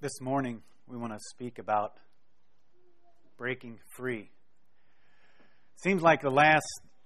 This morning, we want to speak about breaking free. Seems like the last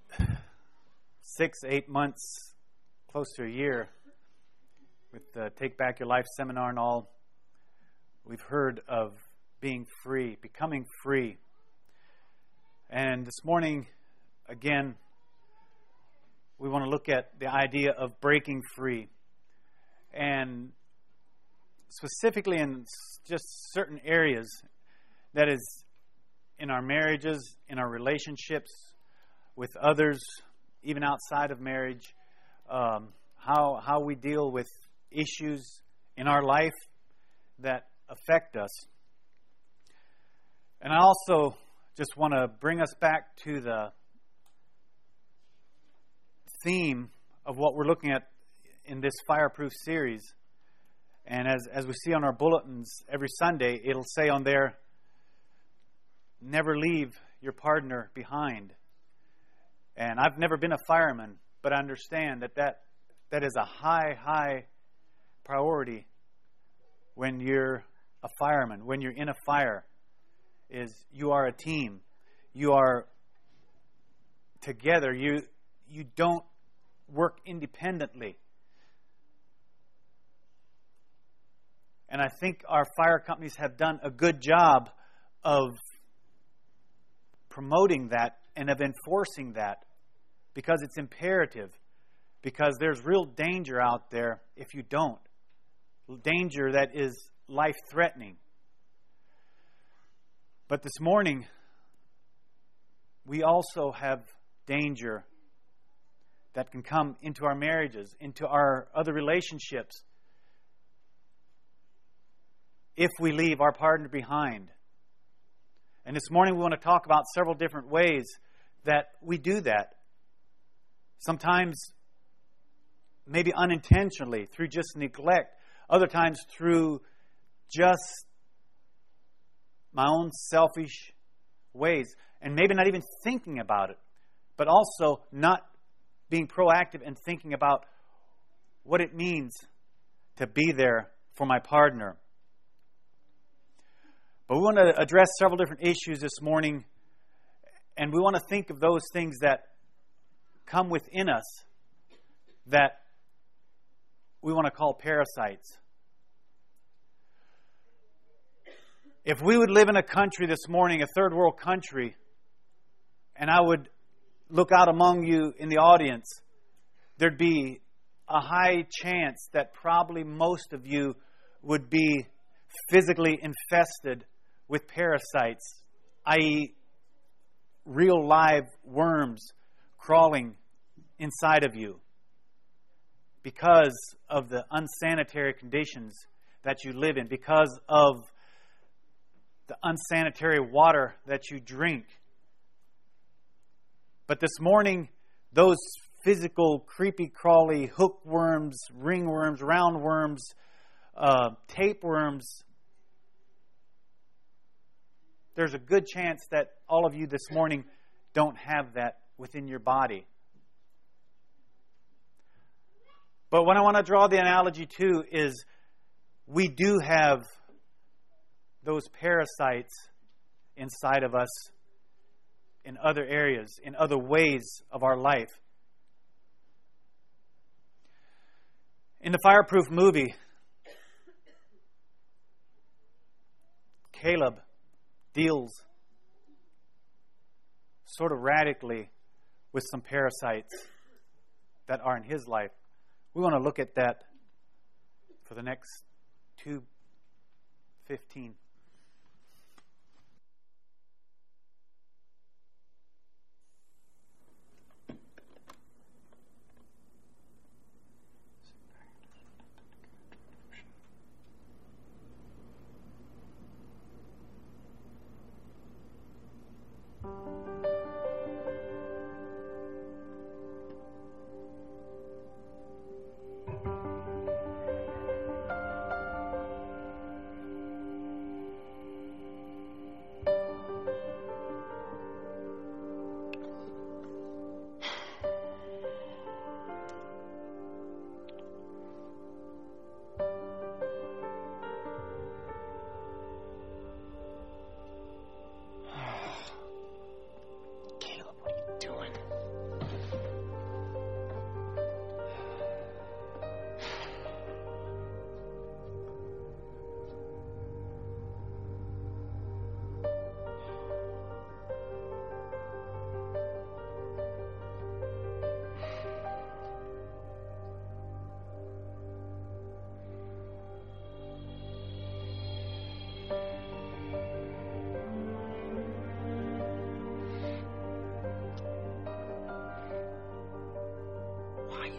6-8 months, close to a year, with the Take Back Your Life seminar and all, we've heard of being free, becoming free. And this morning, again, we want to look at the idea of breaking free. And specifically in just certain areas, that is in our marriages, in our relationships with others, even outside of marriage, how we deal with issues in our life that affect us. And I also just want to bring us back to the theme of what we're looking at in this Fireproof series. And as we see on our bulletins every Sunday, it'll say on there, never leave your partner behind. And I've never been a fireman, but I understand that is a high priority when you're a fireman, when you're in a fire, is you are a team. You are together. You don't work independently. And I think our fire companies have done a good job of promoting that and of enforcing that, because it's imperative, because there's real danger out there if you don't. Danger that is life-threatening. But this morning, we also have danger that can come into our marriages, into our other relationships, if we leave our partner behind. And this morning we want to talk about several different ways that we do that. Sometimes maybe unintentionally, through just neglect. Other times through just my own selfish ways. And maybe not even thinking about it. But also not being proactive and thinking about what it means to be there for my partner. But we want to address several different issues this morning, and we want to think of those things that come within us that we want to call parasites. If we would live in a country this morning, a third world country, and I would look out among you in the audience, there'd be a high chance that probably most of you would be physically infested with parasites, i.e., real live worms crawling inside of you because of the unsanitary conditions that you live in, because of the unsanitary water that you drink. But this morning, those physical, creepy, crawly hookworms, ringworms, roundworms, tapeworms, there's a good chance that all of you this morning don't have that within your body. But what I want to draw the analogy to is we do have those parasites inside of us in other areas, in other ways of our life. In the Fireproof movie, Caleb deals sort of radically with some parasites that are in his life. We want to look at that for the next 2:15.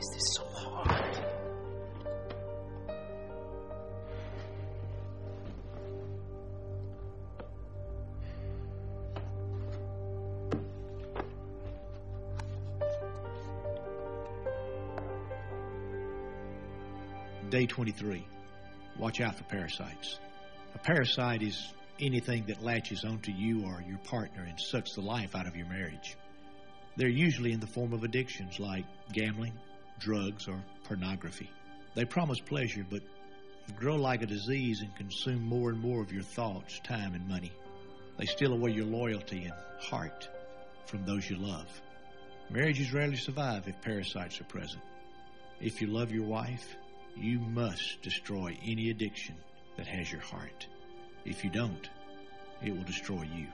is this so hard? Day 23. Watch out for parasites. A parasite is anything that latches onto you or your partner and sucks the life out of your marriage. They're usually in the form of addictions like gambling, drugs, or pornography. They promise pleasure, but grow like a disease and consume more and more of your thoughts, time, and money. They steal away your loyalty and heart from those you love. Marriages rarely survive if parasites are present. If you love your wife, you must destroy any addiction that has your heart. If you don't, it will destroy you.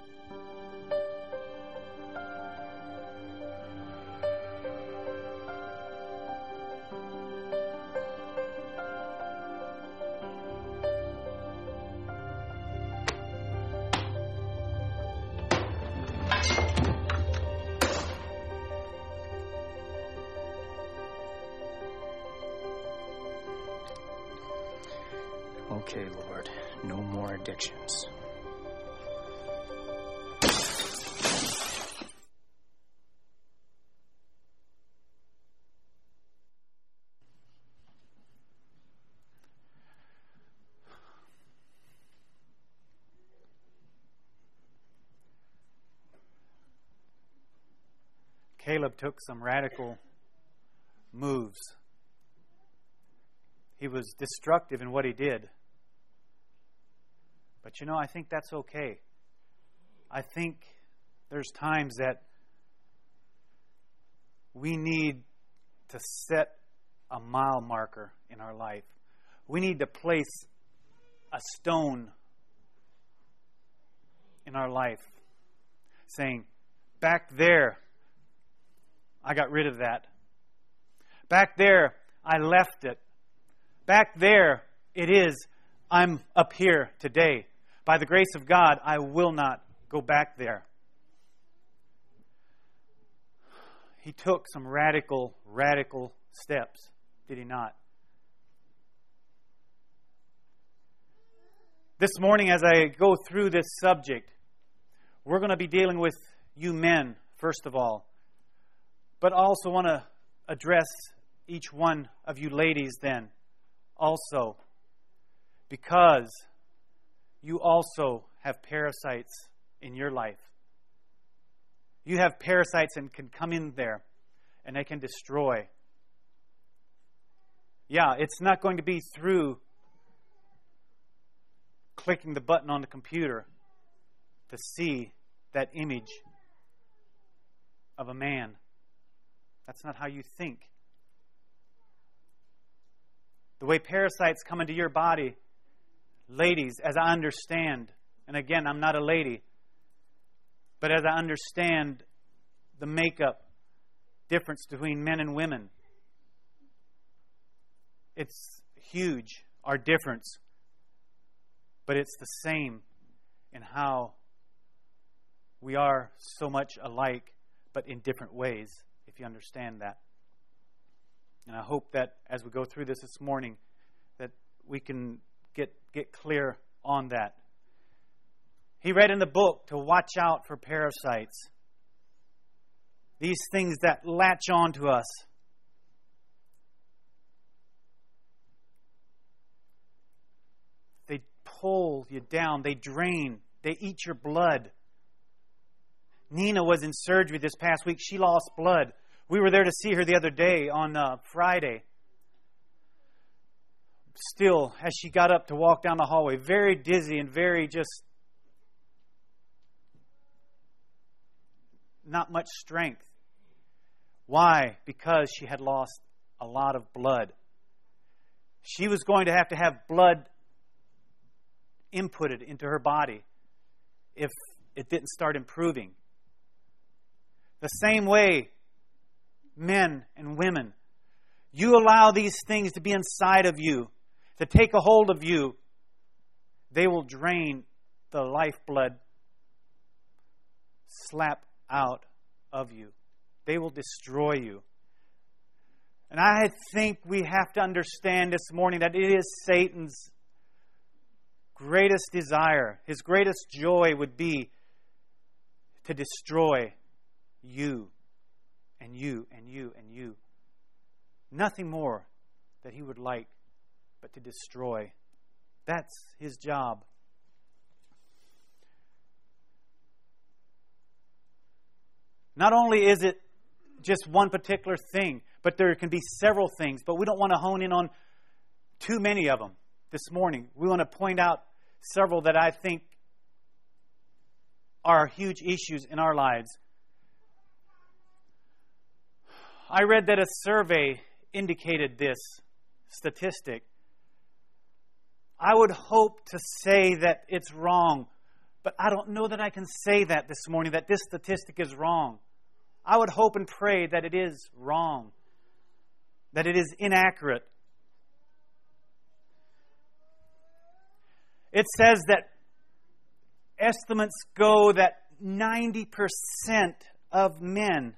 Okay, Lord, no more addictions. Caleb took some radical moves. He was destructive in what he did. But you know, I think that's okay. I think there's times that we need to set a mile marker in our life. We need to place a stone in our life saying, back there, I got rid of that. Back there, I left it. Back there, it is. I'm up here today. By the grace of God, I will not go back there. He took some radical steps, did he not? This morning, as I go through this subject, we're going to be dealing with you men, first of all. But I also want to address each one of you ladies then, also. Because you also have parasites in your life. You have parasites and can come in there and they can destroy. Yeah, it's not going to be through clicking the button on the computer to see that image of a man. That's not how you think. The way parasites come into your body, ladies, as I understand, and again, I'm not a lady, but as I understand the makeup difference between men and women, it's huge, our difference, but it's the same in how we are so much alike, but in different ways, if you understand that. And I hope that as we go through this morning, that we can get clear on that. He read in the book to watch out for parasites. These things that latch on to us. They pull you down. They drain. They eat your blood. Nina was in surgery this past week. She lost blood. We were there to see her the other day on Friday. Still, as she got up to walk down the hallway, very dizzy and very just not much strength. Why? Because she had lost a lot of blood. She was going to have blood inputted into her body if it didn't start improving. The same way, men and women, you allow these things to be inside of you, to take a hold of you, they will drain the lifeblood slap out of you. They will destroy you. And I think we have to understand this morning that it is Satan's greatest desire, his greatest joy would be to destroy you and you and you and you. Nothing more that he would like but to destroy. That's his job. Not only is it just one particular thing, but there can be several things. But we don't want to hone in on too many of them this morning. We want to point out several that I think are huge issues in our lives. I read that a survey indicated this statistic. I would hope to say that it's wrong, but I don't know that I can say that this morning, that this statistic is wrong. I would hope and pray that it is wrong, that it is inaccurate. It says that estimates go that 90% of men,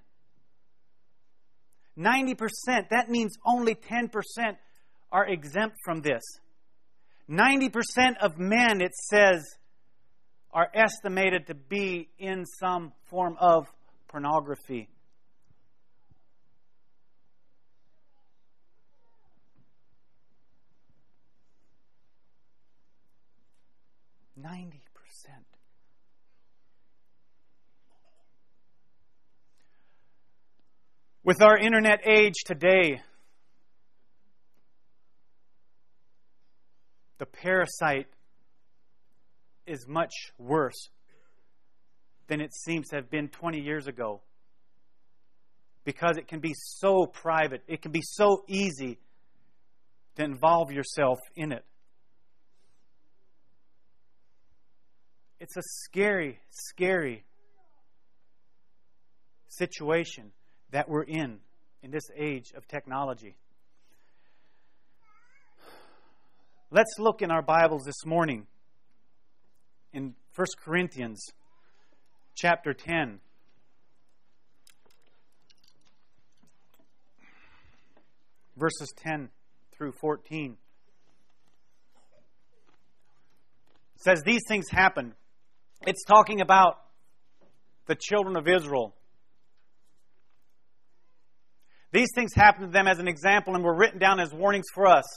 90%, that means only 10% are exempt from this. 90% of men, it says, are estimated to be in some form of pornography. With our internet age today, the parasite is much worse than it seems to have been 20 years ago. Because it can be so private, it can be so easy to involve yourself in it. It's a scary, scary situation that we're in this age of technology. Let's look in our Bibles this morning in 1 Corinthians chapter 10. Verses 10 through 14. It says, these things happened. It's talking about the children of Israel. These things happened to them as an example and were written down as warnings for us.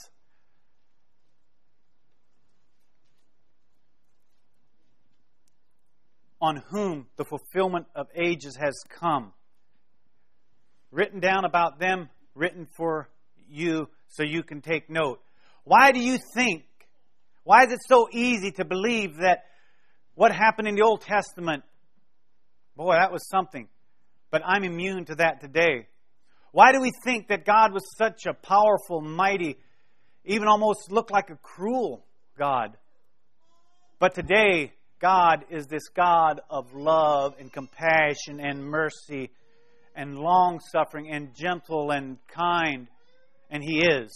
On whom the fulfillment of ages has come. Written down about them, written for you so you can take note. Why do you think, why is it so easy to believe that what happened in the Old Testament, boy, that was something, but I'm immune to that today? Why do we think that God was such a powerful, mighty, even almost looked like a cruel God? But today, God is this God of love and compassion and mercy and long-suffering and gentle and kind. And He is.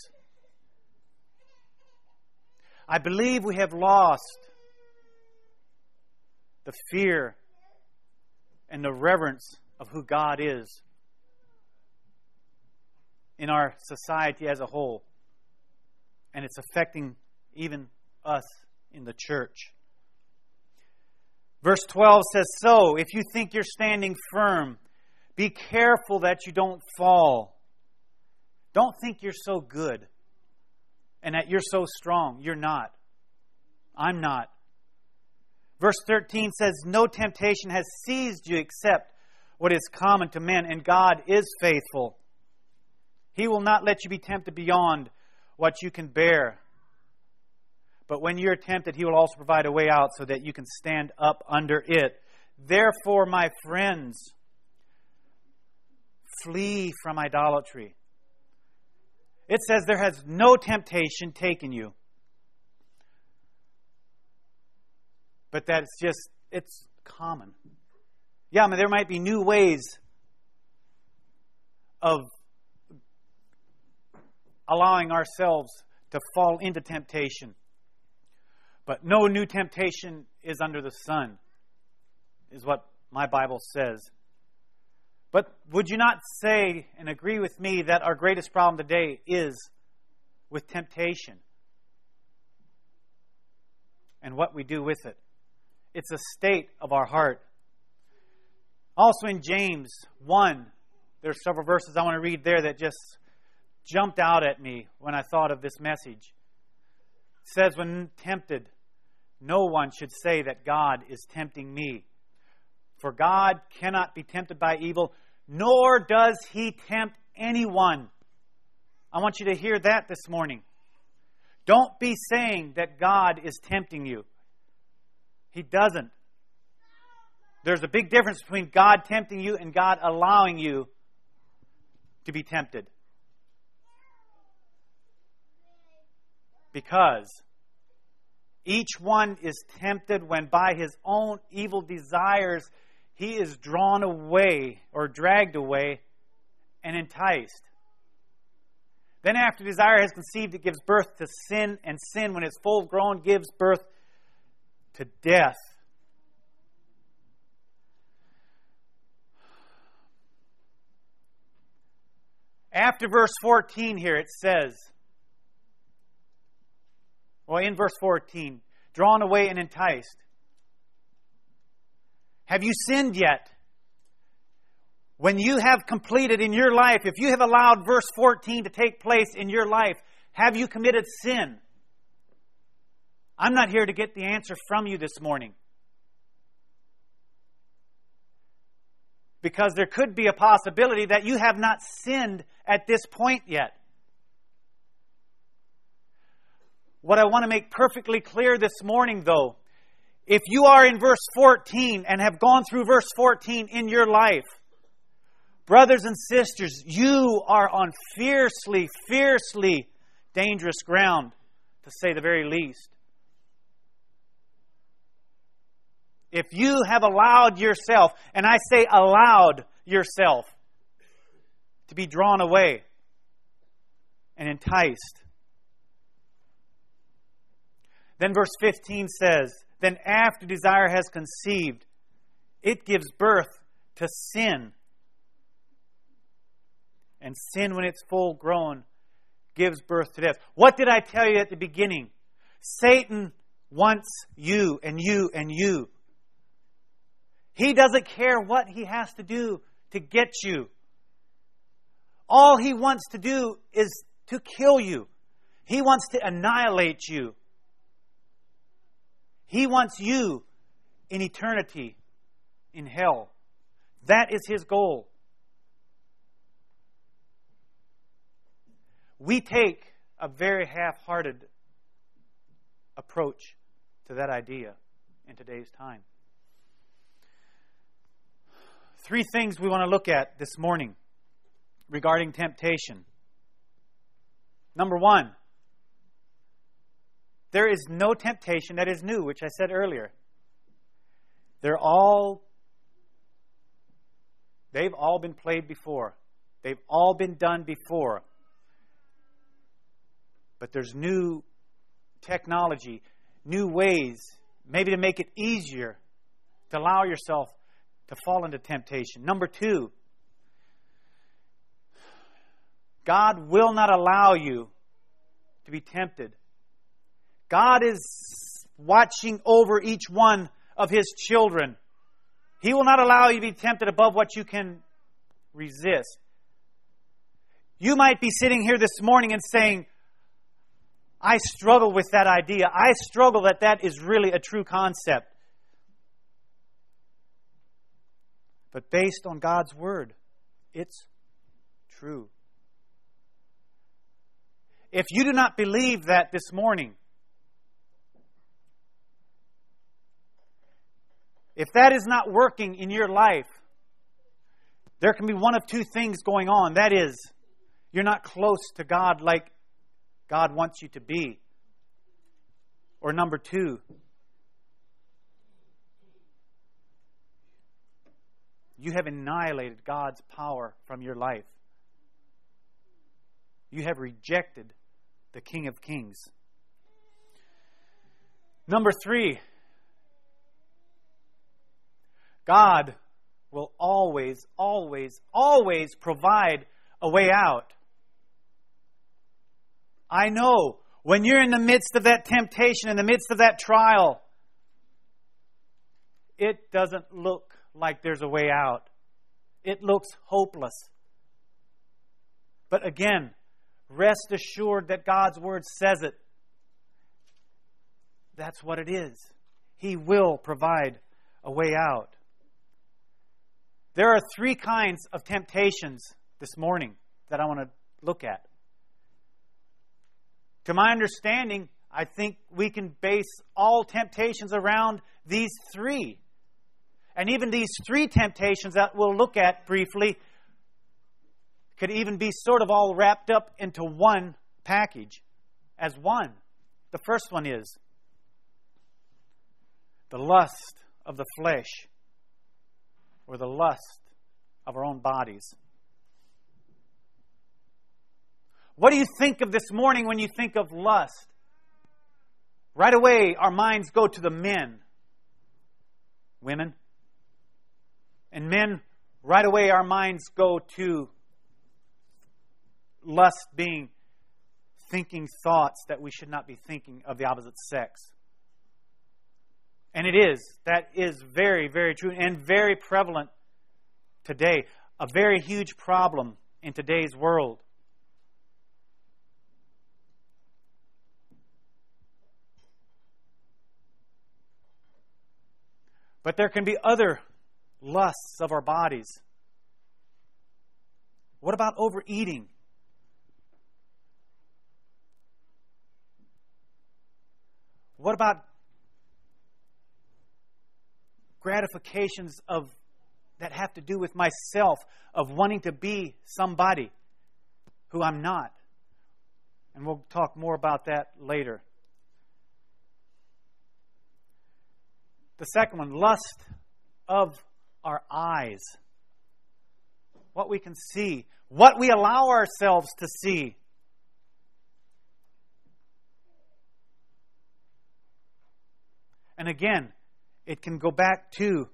I believe we have lost the fear and the reverence of who God is in our society as a whole. And it's affecting even us in the church. Verse 12 says, so, if you think you're standing firm, be careful that you don't fall. Don't think you're so good and that you're so strong. You're not. I'm not. Verse 13 says, no temptation has seized you except what is common to men, and God is faithful. He will not let you be tempted beyond what you can bear. But when you're tempted, He will also provide a way out so that you can stand up under it. Therefore, my friends, flee from idolatry. It says there has no temptation taken you. But that's just, it's common. Yeah, I mean, there might be new ways of allowing ourselves to fall into temptation. But no new temptation is under the sun, is what my Bible says. But would you not say and agree with me that our greatest problem today is with temptation and what we do with it? It's a state of our heart. Also in James 1, there's several verses I want to read there that just jumped out at me when I thought of this message. It says, when tempted, no one should say that God is tempting me. For God cannot be tempted by evil, nor does He tempt anyone. I want you to hear that this morning. Don't be saying that God is tempting you. He doesn't. There's a big difference between God tempting you and God allowing you to be tempted. Because each one is tempted when by his own evil desires he is drawn away or dragged away and enticed. Then after desire has conceived, it gives birth to sin, and sin, when it's full grown, gives birth to death. After verse 14 here, it says, well, in verse 14, drawn away and enticed. Have you sinned yet? When you have completed in your life, if you have allowed verse 14 to take place in your life, have you committed sin? I'm not here to get the answer from you this morning. Because there could be a possibility that you have not sinned at this point yet. What I want to make perfectly clear this morning, though, if you are in verse 14 and have gone through verse 14 in your life, brothers and sisters, you are on fiercely, fiercely dangerous ground, to say the very least. If you have allowed yourself, and I say allowed yourself, to be drawn away and enticed. Then verse 15 says, then after desire has conceived, it gives birth to sin. And sin, when it's full grown, gives birth to death. What did I tell you at the beginning? Satan wants you and you and you. He doesn't care what he has to do to get you. All he wants to do is to kill you. He wants to annihilate you. He wants you in eternity in hell. That is his goal. We take a very half-hearted approach to that idea in today's time. 3 things we want to look at this morning regarding temptation. Number 1, there is no temptation that is new, which I said earlier. They've all been played before. They've all been done before. But there's new technology, new ways, maybe to make it easier to allow yourself to fall into temptation. Number 2, God will not allow you to be tempted. God is watching over each one of His children. He will not allow you to be tempted above what you can resist. You might be sitting here this morning and saying, I struggle with that idea. I struggle that is really a true concept. But based on God's Word, it's true. If you do not believe that this morning, if that is not working in your life, there can be one of 2 things going on. That is, you're not close to God like God wants you to be. Or number 2, you have annihilated God's power from your life. You have rejected the King of Kings. Number 3, God will always, always, always provide a way out. I know when you're in the midst of that temptation, in the midst of that trial, it doesn't look like there's a way out. It looks hopeless. But again, rest assured that God's Word says it. That's what it is. He will provide a way out. There are 3 kinds of temptations this morning that I want to look at. To my understanding, I think we can base all temptations around these 3. And even these 3 temptations that we'll look at briefly could even be sort of all wrapped up into one package as one. The first one is the lust of the flesh, or the lust of our own bodies. What do you think of this morning when you think of lust? Right away, our minds go to the men. Women. And men, right away, our minds go to lust being thinking thoughts that we should not be thinking of the opposite sex. And it is. That is very, very true and very prevalent today. A very huge problem in today's world. But there can be other lusts of our bodies. What about overeating? What about gratifications that have to do with myself, of wanting to be somebody who I'm not? And we'll talk more about that later. The second one, lust of our eyes. What we can see. What we allow ourselves to see. And again, it can go back to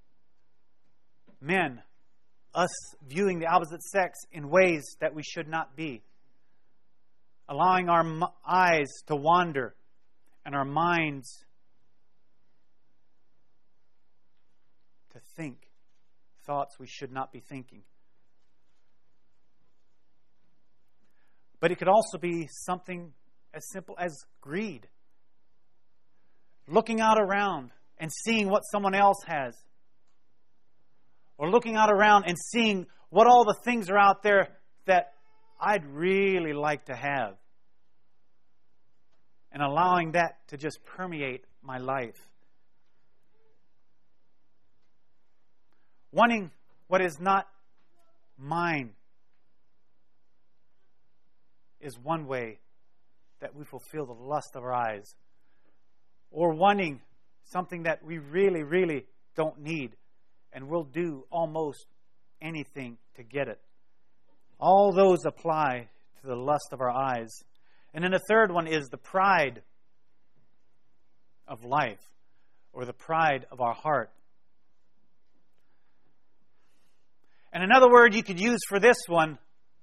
men, us viewing the opposite sex in ways that we should not be. Allowing our eyes to wander and our minds to think thoughts we should not be thinking. But it could also be something as simple as greed. Looking out around and seeing what someone else has. Or looking out around and seeing what all the things are out there that I'd really like to have. And allowing that to just permeate my life. Wanting what is not mine is one way that we fulfill the lust of our eyes. Or wanting something that we really, really don't need, and we'll do almost anything to get it. All those apply to the lust of our eyes. And then the third one is the pride of life, or the pride of our heart. And another word you could use for this one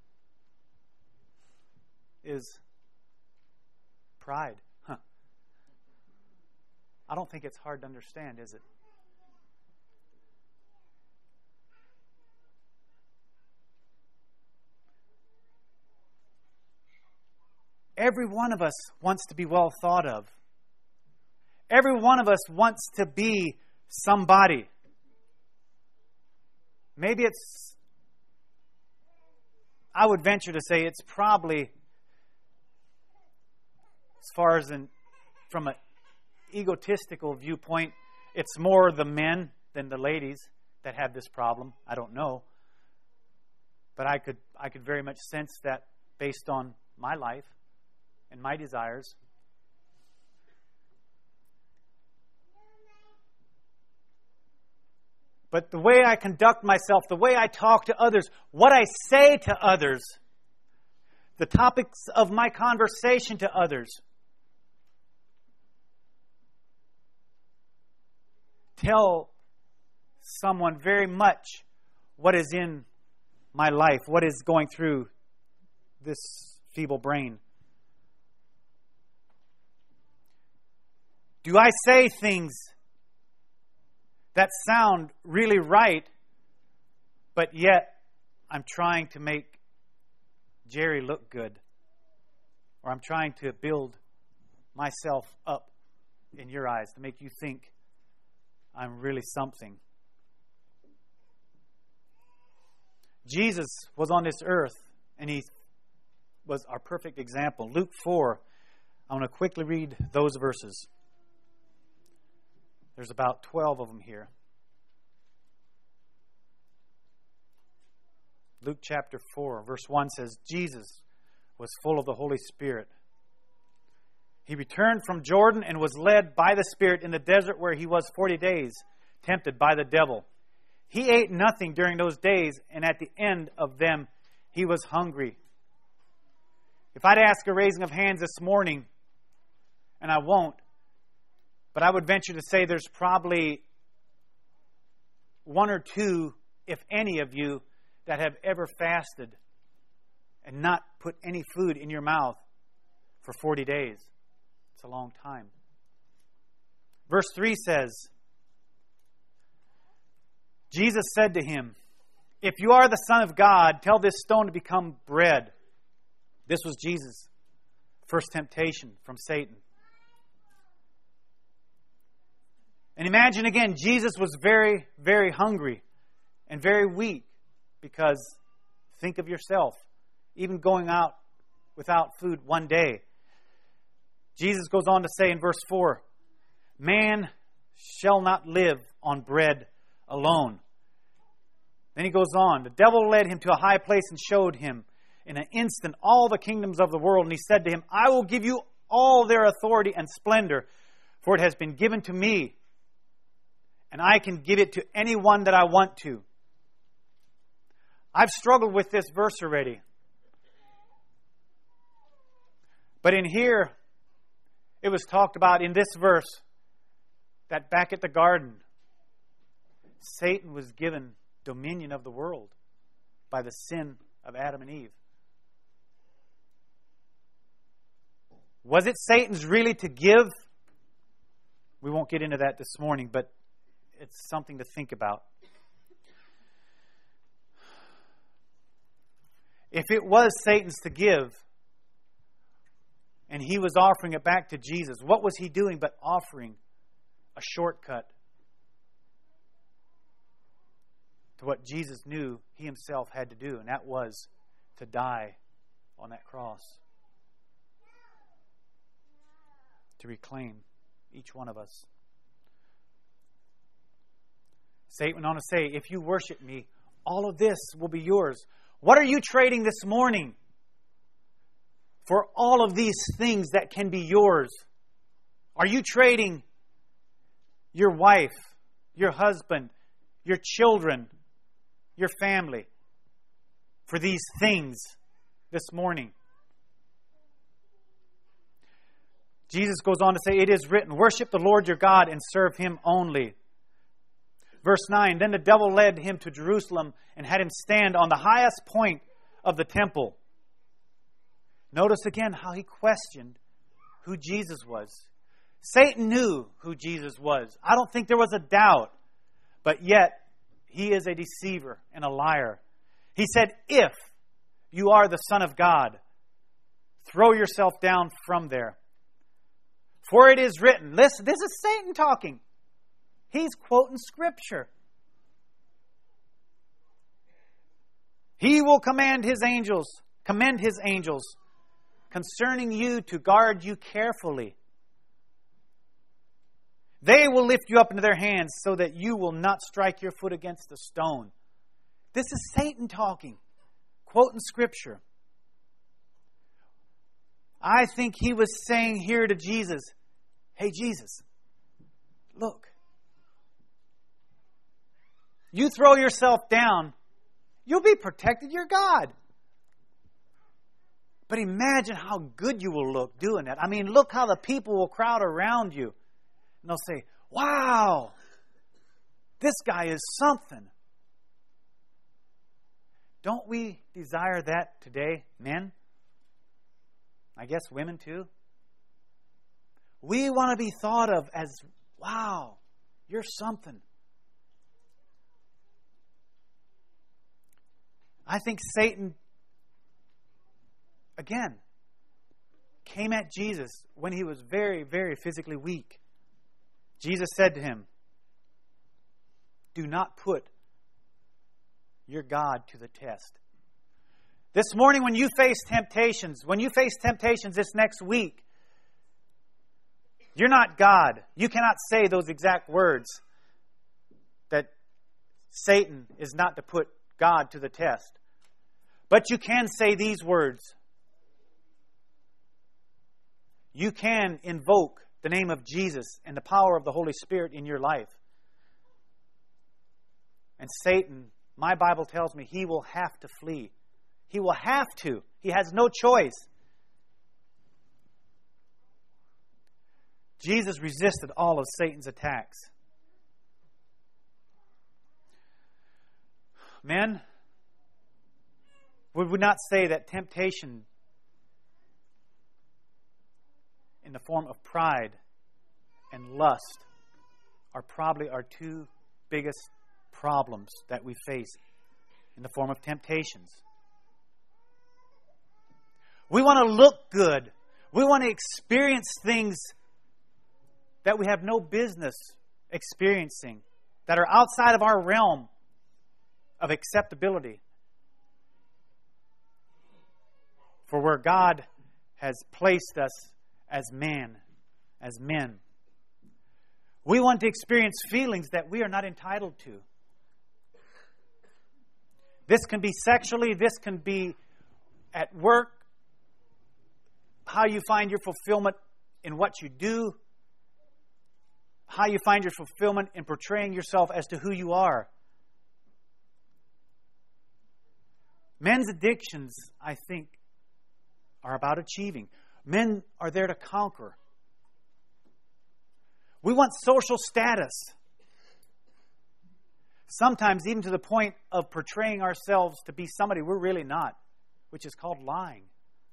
is pride. I don't think it's hard to understand, is it? Every one of us wants to be well thought of. Every one of us wants to be somebody. Maybe I would venture to say it's probably, as far as from an egotistical viewpoint, it's more the men than the ladies that have this problem. I don't know. But I could very much sense that based on my life and my desires. But the way I conduct myself, the way I talk to others, what I say to others, the topics of my conversation to others, tell someone very much what is in my life, what is going through this feeble brain. Do I say things that sound really right, but yet I'm trying to make Jerry look good? Or I'm trying to build myself up in your eyes to make you think I'm really something? Jesus was on this earth, and He was our perfect example. Luke 4, I want to quickly read those verses. There's about 12 of them here. Luke chapter 4, verse 1 says, Jesus was full of the Holy Spirit. He returned from Jordan and was led by the Spirit in the desert where He was 40 days, tempted by the devil. He ate nothing during those days, and at the end of them, He was hungry. If I'd ask a raising of hands this morning, and I won't, but I would venture to say there's probably one or two, if any of you, that have ever fasted and not put any food in your mouth for 40 days. It's a long time. Verse 3 says, Jesus said to him, "If you are the Son of God, tell this stone to become bread." This was Jesus' first temptation from Satan. And imagine again, Jesus was very, very hungry and very weak, because think of yourself, even going out without food one day. Jesus goes on to say in verse 4, "Man shall not live on bread alone." Then he goes on, "The devil led him to a high place and showed him in an instant all the kingdoms of the world. And he said to him, I will give you all their authority and splendor, for it has been given to me, and I can give it to anyone that I want to." I've struggled with this verse already. But in here, it was talked about in this verse that back at the garden, Satan was given dominion of the world by the sin of Adam and Eve. Was it Satan's really to give? We won't get into that this morning, but it's something to think about. If it was Satan's to give, and he was offering it back to Jesus, what was he doing but offering a shortcut to what Jesus knew he himself had to do, and that was to die on that cross, to reclaim each one of us. Satan went on to say, "If you worship me, all of this will be yours." What are you trading this morning for all of these things that can be yours? Are you trading your wife, your husband, your children, your family for these things this morning? Jesus goes on to say, "It is written, worship the Lord your God and serve Him only." Verse 9, "Then the devil led him to Jerusalem and had him stand on the highest point of the temple." Notice again how he questioned who Jesus was. Satan knew who Jesus was. I don't think there was a doubt. But yet, he is a deceiver and a liar. He said, "If you are the Son of God, throw yourself down from there. For it is written," listen, this is Satan talking. He's quoting Scripture. "He will commend His angels concerning you to guard you carefully. They will lift you up into their hands so that you will not strike your foot against a stone." This is Satan talking, quoting Scripture. I think he was saying here to Jesus, "Hey, Jesus, look. You throw yourself down, you'll be protected. You're God. But imagine how good you will look doing that. I mean, look how the people will crowd around you. And they'll say, 'Wow, This guy is something. Don't we desire that today, men? I guess women too. We want to be thought of as, wow, you're something. I think Satan, again, came at Jesus when he was very, very physically weak. Jesus said to him, do not put your God to the test. This morning when you face temptations this next week, you're not God. You cannot say those exact words that Satan is not to put God to the test. But you can say these words. You can invoke the name of Jesus and the power of the Holy Spirit in your life. And Satan, my Bible tells me, he will have to flee. He will have to. He has no choice. Jesus resisted all of Satan's attacks. Men, would we not say that temptation in the form of pride and lust are probably our two biggest problems that we face in the form of temptations? We want to look good. We want to experience things that we have no business experiencing, that are outside of our realm of acceptability. For where God has placed us as men, we want to experience feelings that we are not entitled to. This can be sexually, this can be at work, how you find your fulfillment in what you do, how you find your fulfillment in portraying yourself as to who you are. Men's addictions, I think, are about achieving. Men are there to conquer. We want social status. Sometimes even to the point of portraying ourselves to be somebody we're really not, which is called lying.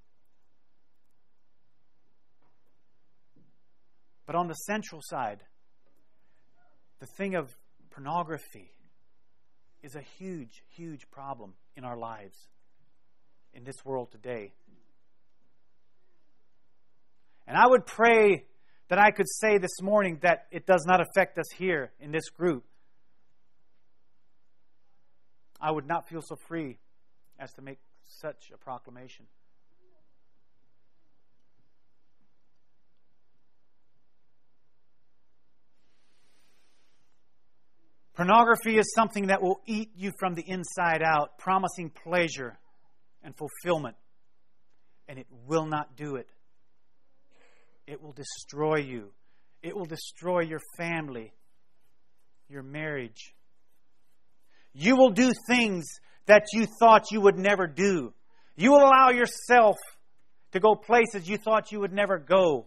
But on the central side, the thing of pornography is a huge, huge problem in our lives, in this world today. And I would pray that I could say this morning that it does not affect us here in this group. I would not feel so free as to make such a proclamation. Pornography is something that will eat you from the inside out, promising pleasure and fulfillment. And it will not do it. It will destroy you. It will destroy your family, your marriage. You will do things that you thought you would never do. You will allow yourself to go places you thought you would never go.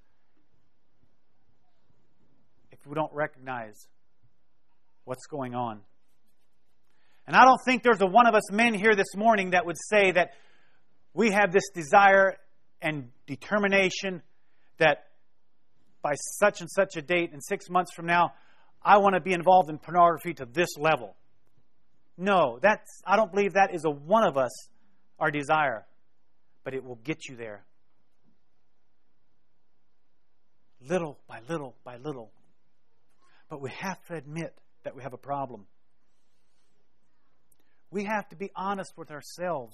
If we don't recognize what's going on. And I don't think there's a one of us men here this morning that would say that we have this desire and determination that by such and such a date and 6 months from now, I want to be involved in pornography to this level. No, I don't believe that is a one of us, our desire. But it will get you there. Little by little by little. But we have to admit that we have a problem. We have to be honest with ourselves.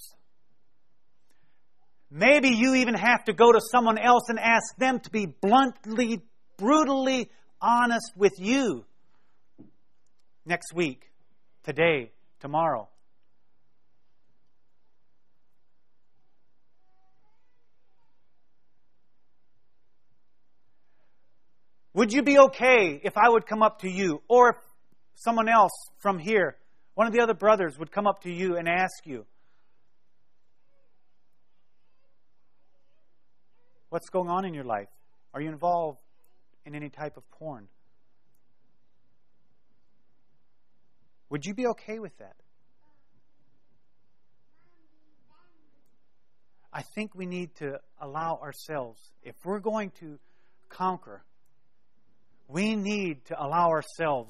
Maybe you even have to go to someone else and ask them to be bluntly, brutally honest with you next week, today, tomorrow. Would you be okay if I would come up to you, or if someone else from here, one of the other brothers, would come up to you and ask you, what's going on in your life? Are you involved in any type of porn? Would you be okay with that? I think we need to allow ourselves, if we're going to conquer, we need to allow ourselves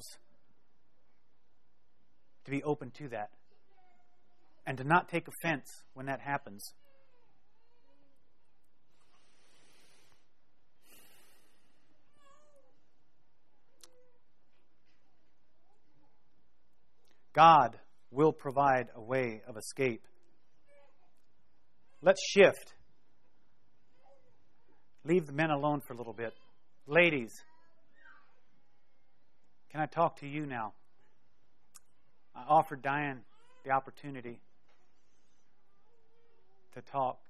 to be open to that and to not take offense when that happens. God will provide a way of escape. Let's shift. Leave the men alone for a little bit. Ladies, can I talk to you now? I offered Diane the opportunity to talk.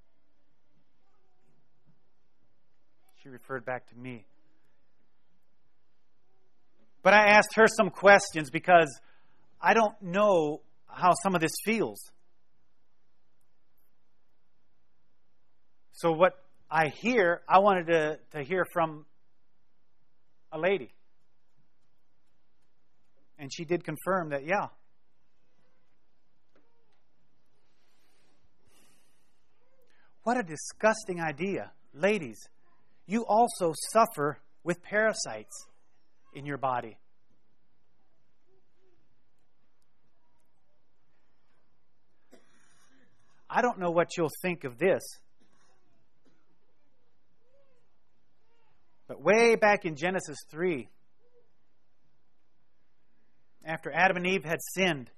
She referred back to me. But I asked her some questions because I don't know how some of this feels. So what I hear, I wanted to hear from a lady. And she did confirm that, yeah. What a disgusting idea. Ladies, you also suffer with parasites in your body. I don't know what you'll think of this. But way back in Genesis 3, after Adam and Eve had sinned,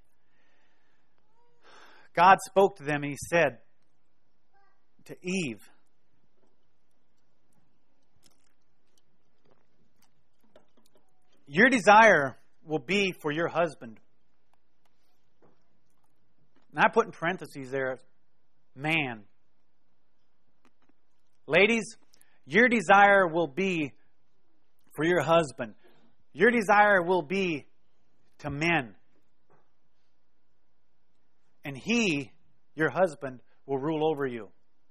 God spoke to them and He said to Eve, your desire will be for your husband. And I put in parentheses there, man. Ladies, your desire will be for your husband. Your desire will be to men. And he, your husband, will rule over you.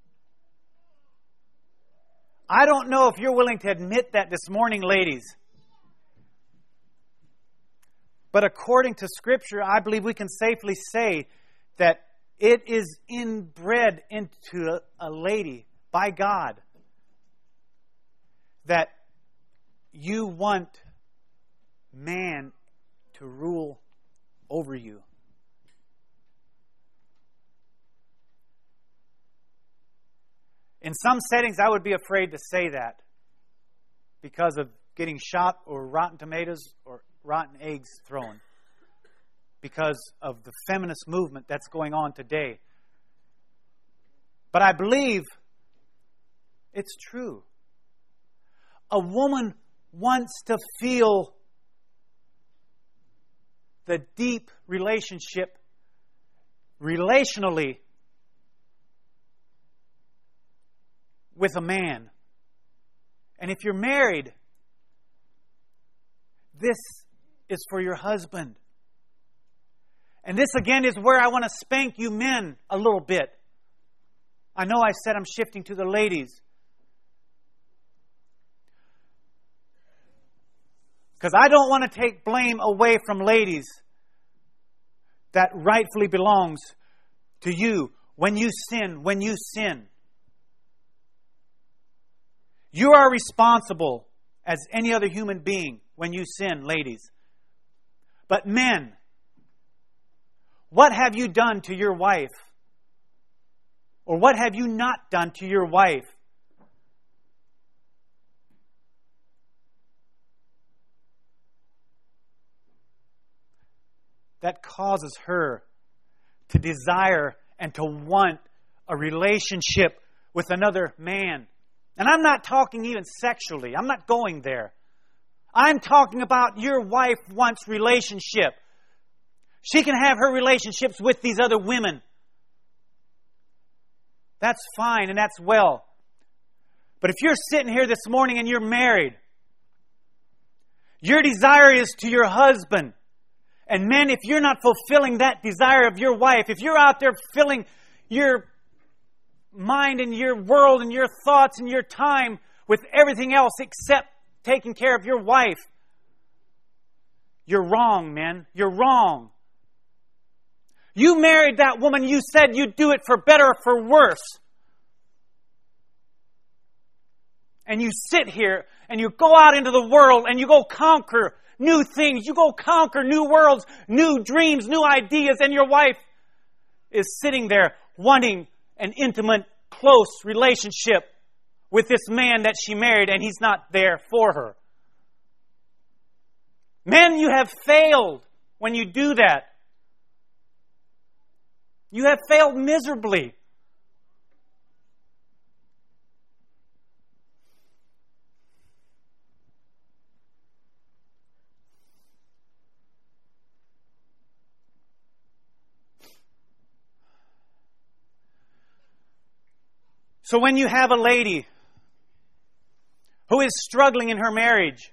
I don't know if you're willing to admit that this morning, ladies. But according to Scripture, I believe we can safely say that it is inbred into a lady by God that you want man to rule over you. In some settings, I would be afraid to say that because of getting shot or rotten tomatoes or rotten eggs thrown. Because of the feminist movement that's going on today. But I believe it's true. A woman wants to feel the deep relationship relationally with a man. And if you're married, this is for your husband. And this again is where I want to spank you men a little bit. I know I said I'm shifting to the ladies. Because I don't want to take blame away from ladies that rightfully belongs to you when you sin. You are responsible as any other human being when you sin, ladies. But men, what have you done to your wife? Or what have you not done to your wife? That causes her to desire and to want a relationship with another man. And I'm not talking even sexually. I'm not going there. I'm talking about your wife wants relationship. She can have her relationships with these other women. That's fine and that's well. But if you're sitting here this morning and you're married, your desire is to your husband. And men, if you're not fulfilling that desire of your wife, if you're out there filling your mind and your world and your thoughts and your time with everything else except taking care of your wife, you're wrong, men. You're wrong. You married that woman. You said you'd do it for better or for worse. And you sit here and you go out into the world and you go conquer new things. You go conquer new worlds, new dreams, new ideas. And your wife is sitting there wanting an intimate, close relationship with this man that she married, and he's not there for her. Men, you have failed when you do that. You have failed miserably. So when you have a lady who is struggling in her marriage,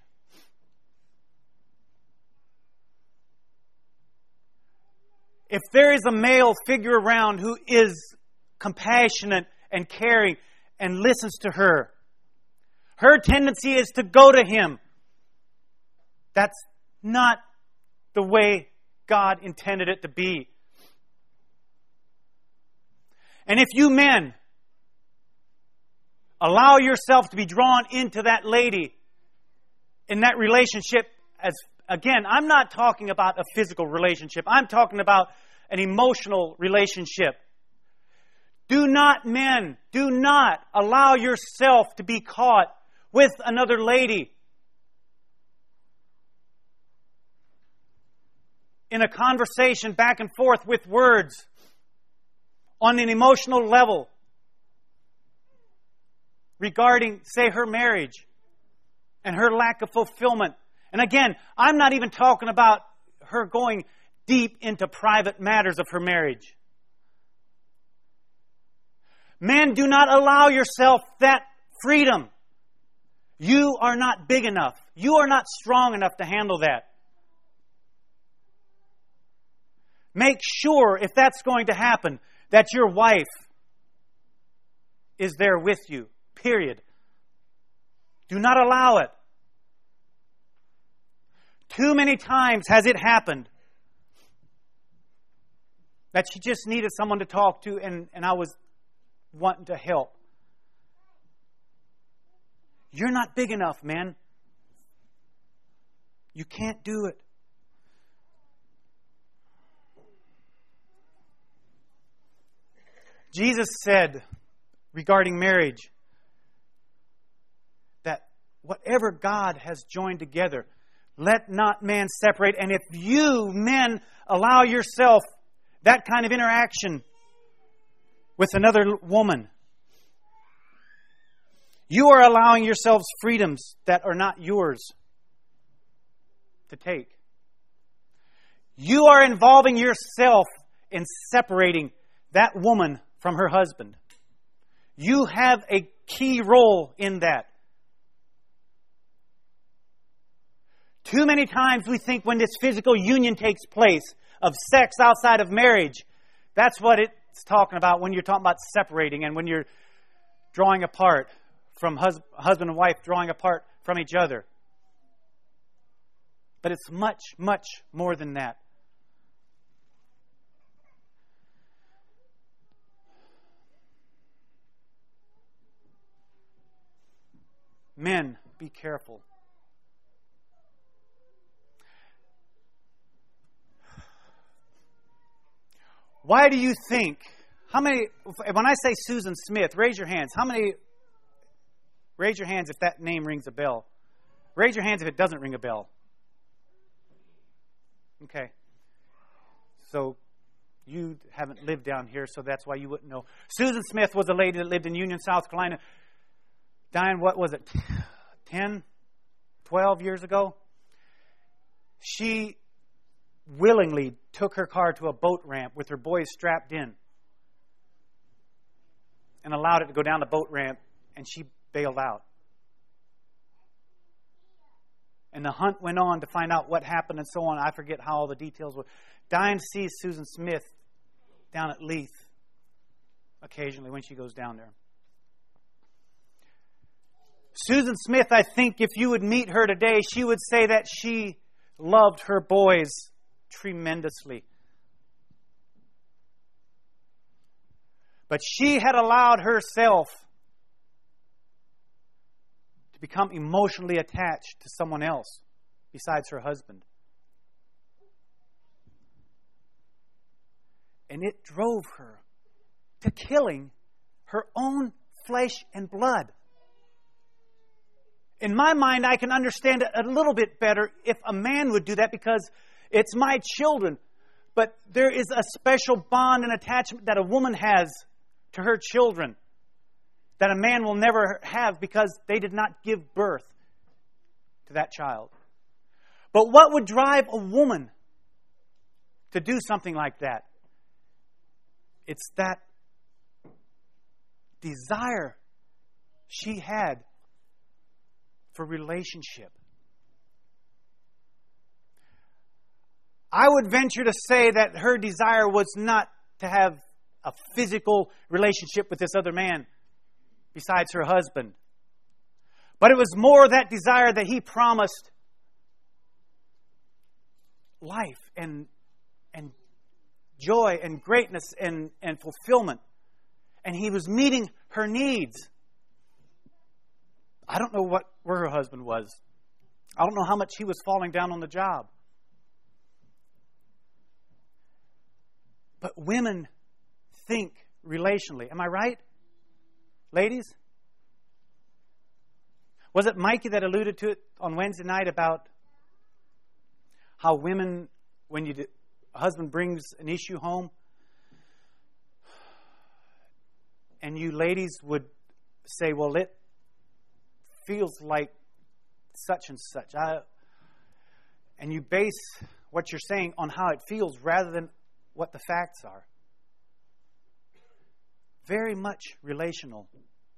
if there is a male figure around who is compassionate and caring and listens to her, her tendency is to go to him. That's not the way God intended it to be. And if you men allow yourself to be drawn into that lady in that relationship, as again, I'm not talking about a physical relationship. I'm talking about an emotional relationship. Do not allow yourself to be caught with another lady in a conversation back and forth with words on an emotional level regarding, say, her marriage and her lack of fulfillment. And again, I'm not even talking about her going deep into private matters of her marriage. Men, do not allow yourself that freedom. You are not big enough. You are not strong enough to handle that. Make sure, if that's going to happen, that your wife is there with you. Period. Do not allow it. Too many times has it happened that she just needed someone to talk to, and I was wanting to help. You're not big enough, man. You can't do it. Jesus said regarding marriage that whatever God has joined together, let not man separate. And if you, men, allow yourself that kind of interaction with another woman, you are allowing yourselves freedoms that are not yours to take. You are involving yourself in separating that woman from her husband. You have a key role in that. Too many times we think when this physical union takes place of sex outside of marriage, that's what it's talking about when you're talking about separating and when you're drawing apart from husband and wife, drawing apart from each other. But it's much, much more than that. Men, be careful. Why do you think, when I say Susan Smith, raise your hands. Raise your hands if that name rings a bell. Raise your hands if it doesn't ring a bell. Okay. So, you haven't lived down here, so that's why you wouldn't know. Susan Smith was a lady that lived in Union, South Carolina. Diane, what was it, 10, 12 years ago? She willingly took her car to a boat ramp with her boys strapped in and allowed it to go down the boat ramp, and she bailed out. And the hunt went on to find out what happened and so on. I forget how all the details were. Diane sees Susan Smith down at Leith occasionally when she goes down there. Susan Smith, I think if you would meet her today, she would say that she loved her boys tremendously. But she had allowed herself to become emotionally attached to someone else besides her husband. And it drove her to killing her own flesh and blood. In my mind, I can understand it a little bit better if a man would do that, because it's my children. But there is a special bond and attachment that a woman has to her children that a man will never have, because they did not give birth to that child. But what would drive a woman to do something like that? It's that desire she had for relationship. I would venture to say that her desire was not to have a physical relationship with this other man besides her husband. But it was more that desire that he promised life and joy and greatness and fulfillment. And he was meeting her needs. I don't know where her husband was. I don't know how much he was falling down on the job. But women think relationally. Am I right? Ladies? Was it Mikey that alluded to it on Wednesday night about how women, when a husband brings an issue home, and you ladies would say, well, it feels like such and such. And you base what you're saying on how it feels rather than what the facts are. Very much relational.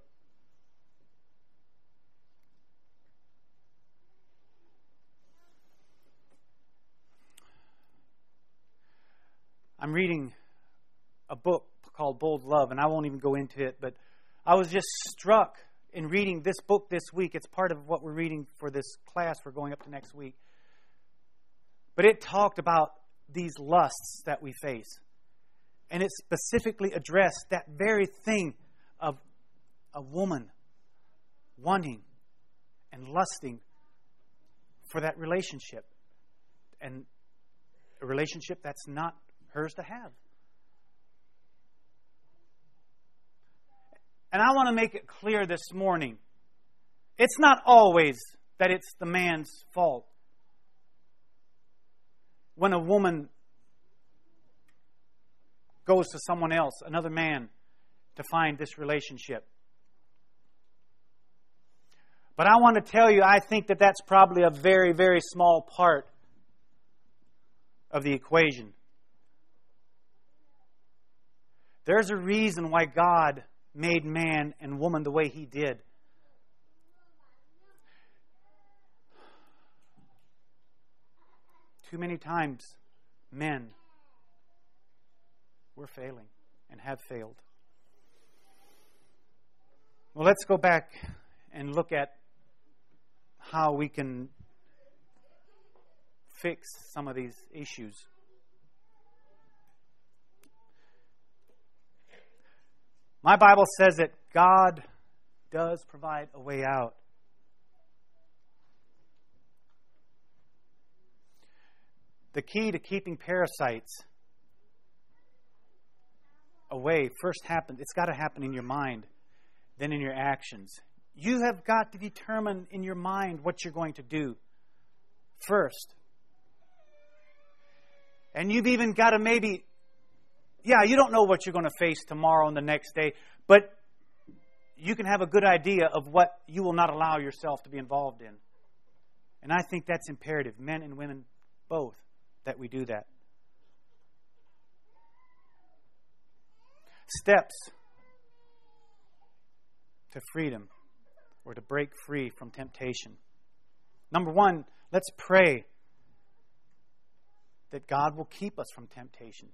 I'm reading a book called Bold Love, and I won't even go into it, but I was just struck in reading this book this week. It's part of what we're reading for this class we're going up to next week. But it talked about these lusts that we face. And it specifically addressed that very thing of a woman wanting and lusting for that relationship. And a relationship that's not hers to have. And I want to make it clear this morning, it's not always that it's the man's fault when a woman goes to someone else, another man, to find this relationship. But I want to tell you, I think that that's probably a very, very small part of the equation. There's a reason why God made man and woman the way He did. Too many times, men, we're failing and have failed. Well, let's go back and look at how we can fix some of these issues. My Bible says that God does provide a way out. The key to keeping parasites away it's got to happen in your mind, then in your actions. You have got to determine in your mind what you're going to do first. And you've even got to you don't know what you're going to face tomorrow and the next day, but you can have a good idea of what you will not allow yourself to be involved in. And I think that's imperative, men and women both, that we do that. Steps to freedom, or to break free from temptation. Number one, let's pray that God will keep us from temptation.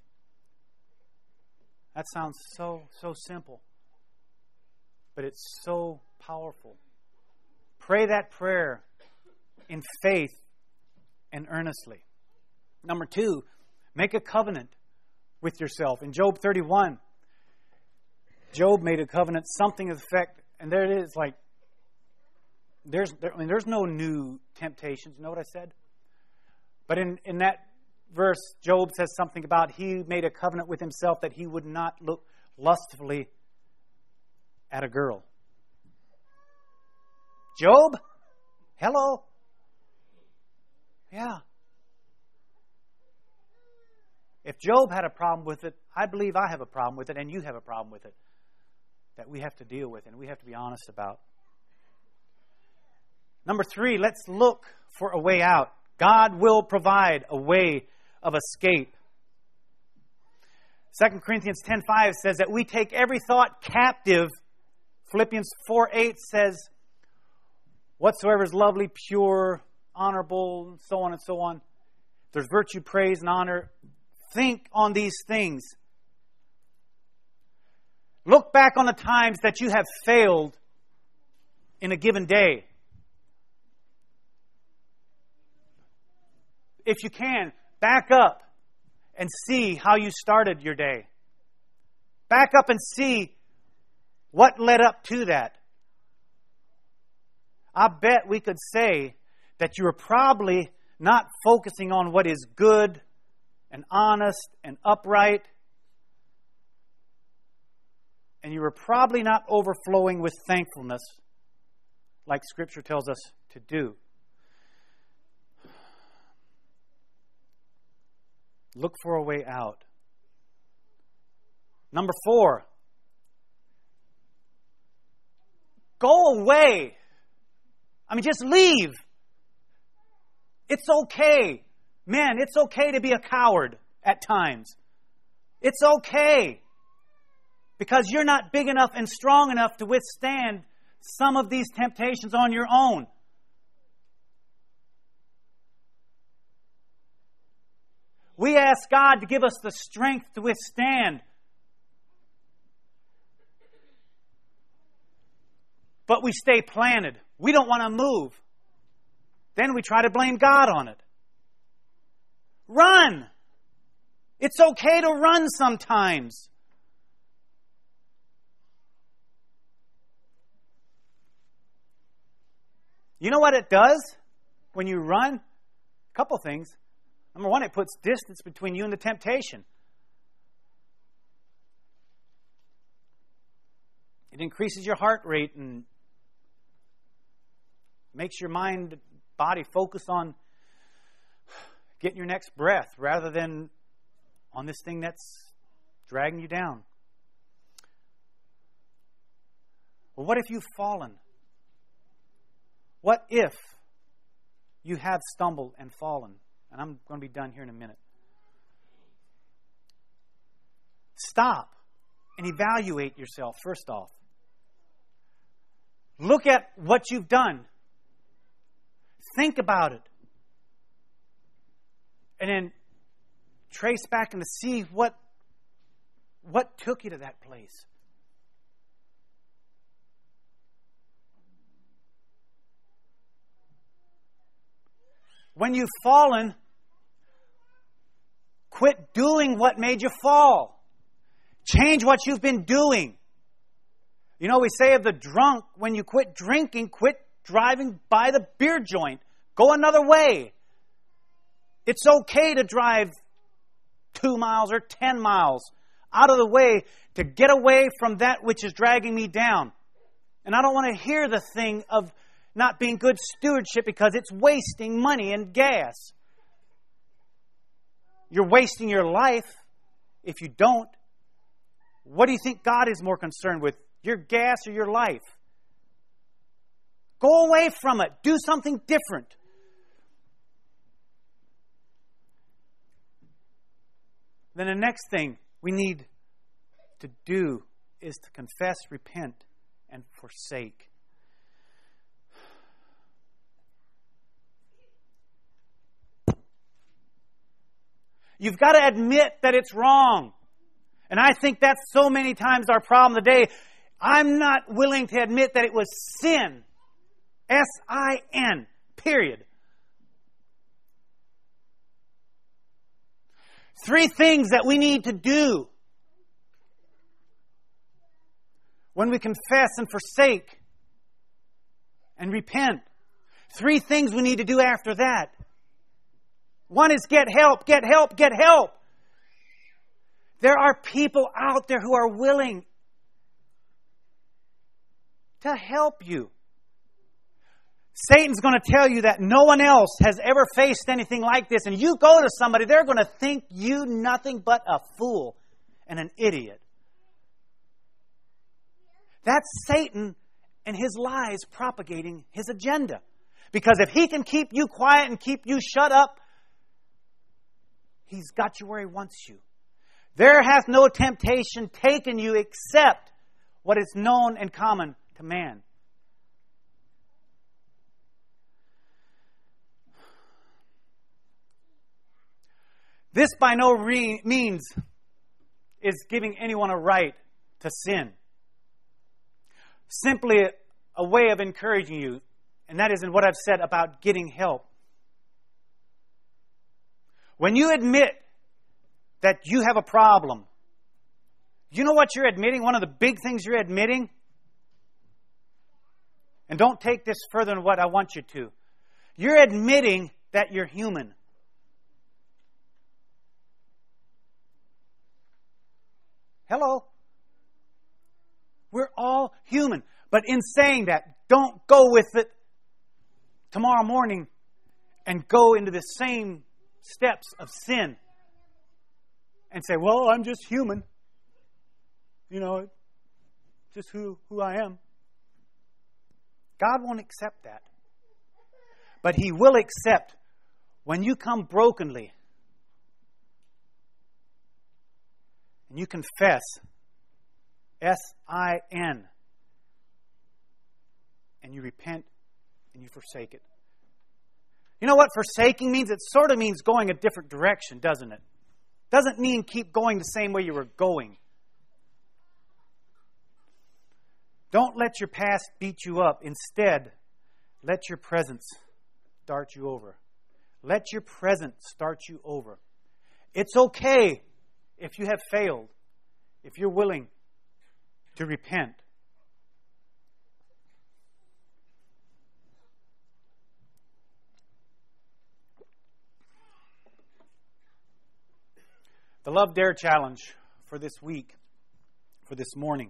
That sounds so simple, but it's so powerful. Pray that prayer in faith and earnestly. Number two, make a covenant with yourself. In Job 31, Job made a covenant, something of effect, and there it is, like, there's no new temptations. You know what I said? But in that verse, Job says something about he made a covenant with himself that he would not look lustfully at a girl. Job? Hello? Yeah. If Job had a problem with it, I believe I have a problem with it, and you have a problem with it that we have to deal with and we have to be honest about. Number 3, let's look for a way out. God will provide a way of escape. 2 Corinthians 10:5 says that we take every thought captive. Philippians 4:8 says, whatsoever is lovely, pure, honorable, and so on and so on. There's virtue, praise, and honor. Think on these things. Look back on the times that you have failed in a given day. If you can, back up and see how you started your day. Back up and see what led up to that. I bet we could say that you were probably not focusing on what is good and honest and upright. And you were probably not overflowing with thankfulness like Scripture tells us to do. Look for a way out. Number 4. Go away. I mean, just leave. It's okay. Men, it's okay to be a coward at times. It's okay. Because you're not big enough and strong enough to withstand some of these temptations on your own. We ask God to give us the strength to withstand. But we stay planted. We don't want to move. Then we try to blame God on it. Run! It's okay to run sometimes. You know what it does when you run? A couple things. Number 1, it puts distance between you and the temptation. It increases your heart rate and makes your mind, body focus on getting your next breath rather than on this thing that's dragging you down. Well, what if you've fallen? What if you have stumbled and fallen? And I'm going to be done here in a minute. Stop and evaluate yourself first off. Look at what you've done. Think about it. And then trace back and to see what took you to that place. When you've fallen, quit doing what made you fall. Change what you've been doing. You know, we say of the drunk, when you quit drinking, quit driving by the beer joint. Go another way. It's okay to drive 2 miles or 10 miles out of the way to get away from that which is dragging me down. And I don't want to hear the thing of not being good stewardship because it's wasting money and gas. You're wasting your life if you don't. What do you think God is more concerned with? Your gas or your life? Go away from it. Do something different. Then the next thing we need to do is to confess, repent, and forsake. You've got to admit that it's wrong. And I think that's so many times our problem today. I'm not willing to admit that it was sin. S-I-N, period. 3 things that we need to do. when we confess and forsake and repent. 3 things we need to do after that. 1 is get help, get help, get help. There are people out there who are willing to help you. Satan's going to tell you that no one else has ever faced anything like this. And you go to somebody, they're going to think you nothing but a fool and an idiot. That's Satan and his lies propagating his agenda. Because if he can keep you quiet and keep you shut up, he's got you where he wants you. There hath no temptation taken you except what is known and common to man. This by no means is giving anyone a right to sin. Simply a way of encouraging you, and that is in what I've said about getting help. When you admit that you have a problem, you know what you're admitting? One of the big things you're admitting? And don't take this further than what I want you to. You're admitting that you're human. Hello? We're all human. But in saying that, don't go with it tomorrow morning and go into the same steps of sin and say, well, I'm just human. You know, just who I am. God won't accept that. But He will accept when you come brokenly and you confess, S-I-N, and you repent and you forsake it. You know what forsaking means? It sort of means going a different direction, doesn't it? Doesn't mean keep going the same way you were going. Don't let your past beat you up. Instead, let your presence start you over. Let your present start you over. It's okay if you have failed, if you're willing to repent. The Love Dare Challenge for this week, for this morning.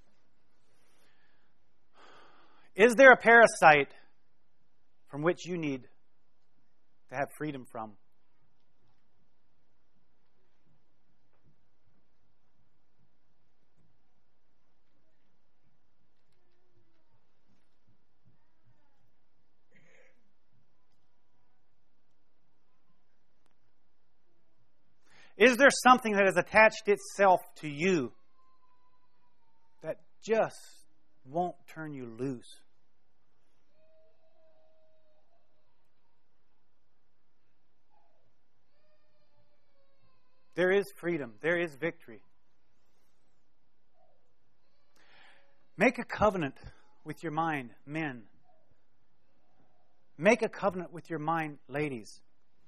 Is there a parasite from which you need to have freedom from? Is there something that has attached itself to you that just won't turn you loose? There is freedom. There is victory. Make a covenant with your mind, men. Make a covenant with your mind, ladies.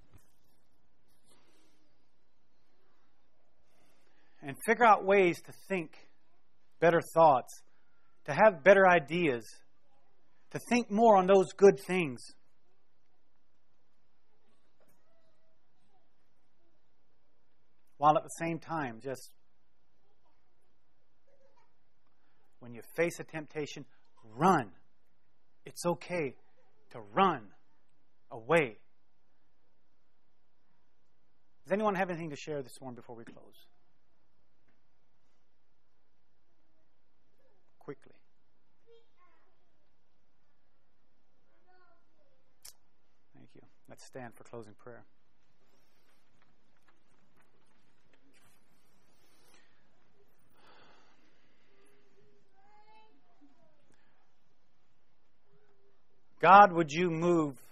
And figure out ways to think better thoughts, to have better ideas, to think more on those good things. While at the same time, just when you face a temptation, run. It's okay to run away. Does anyone have anything to share this morning before we close? Quickly. Thank you. Let's stand for closing prayer. God, would you move